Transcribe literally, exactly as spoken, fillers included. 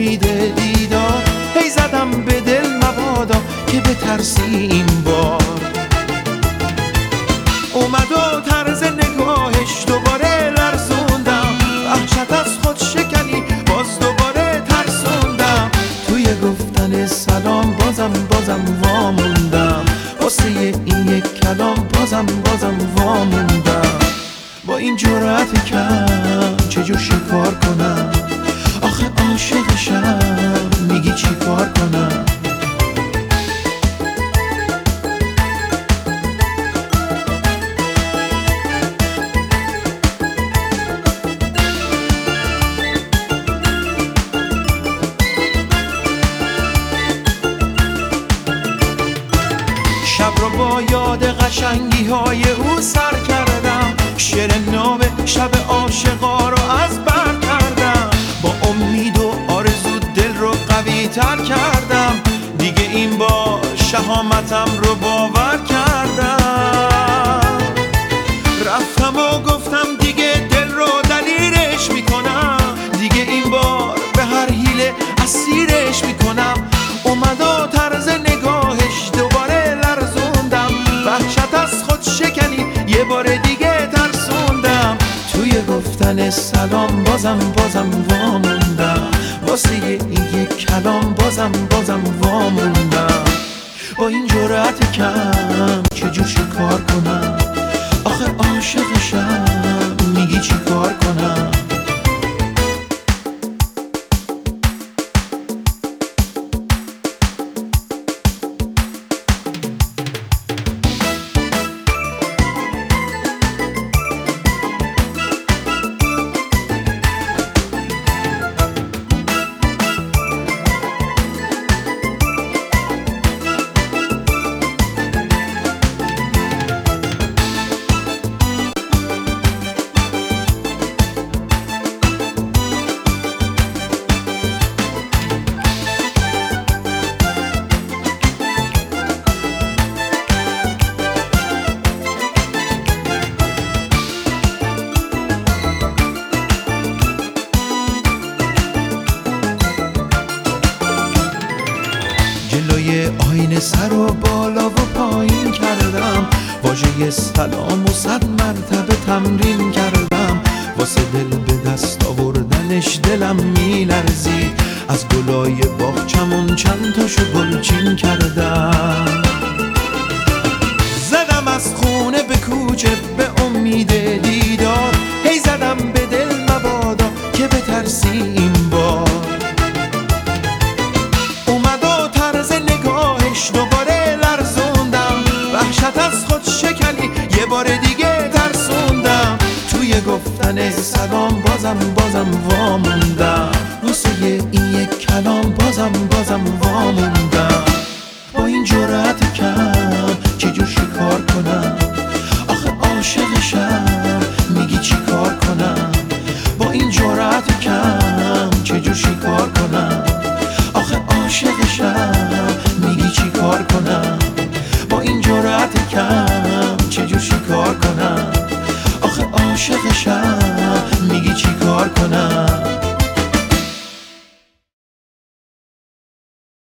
امید دیدار هی زدم به دل مبادا که بترسی این بار. اومد و طرز نگاهش دوباره لرزوندم، وحشت از خود شکنی باز دوباره ترسوندم. توی گفتن سلام بازم بازم واموندم، واسه این یک کلام بازم بازم واموندم. با این جرأت کم چجور شکار کنم؟ آخه عاشقشم میگی چی کار کنم؟ شب رو با یاد قشنگی های او سر کردم، شعر ناب شب عاشقا رو از بر کردم. با امید و آرزو دل رو قوی تر کردم، دیگه این بار شهامتم رو باور کردم. رفتم و گفتم دیگه دل رو دلیرش میکنم، دیگه این بار به هر حیله اسیرش میکنم. اومد و طرز نگاهش دوباره لرزوندم، وحشت از خود شکنی یه بار دیگه ترسوندم. توی گفتن سلام بازم بازم واموندم، واسه این یک کلام بازم بازم واموندم. با این جرأت کم چجور شکار کنم؟ آخه عاشقشم میگی چی کار کنم؟ جلوی آینه سر و بالا و پایین کردم، واژه سلام و صد مرتبه تمرین کردم. واسه دل به دست آوردنش دلم میلرزید، از گلای باغچمون چند تاشو گلچین کردم. زدم از خونه به کوچه به امید دیدار، هی زدم به دل مبادا که بترسی این بار. دوباره لرزوندم، وحشت از خود شکنی یه بار دیگه ترسوندم. توی گفتن سلام بازم بازم واموندم، واسه این یک کلام بازم بازم واموندم. با این جرأت کم چجور شکار کنم؟ آخه عاشقشم میگی چی کار کنم؟ با این جرأت کم چجور شکار کنم؟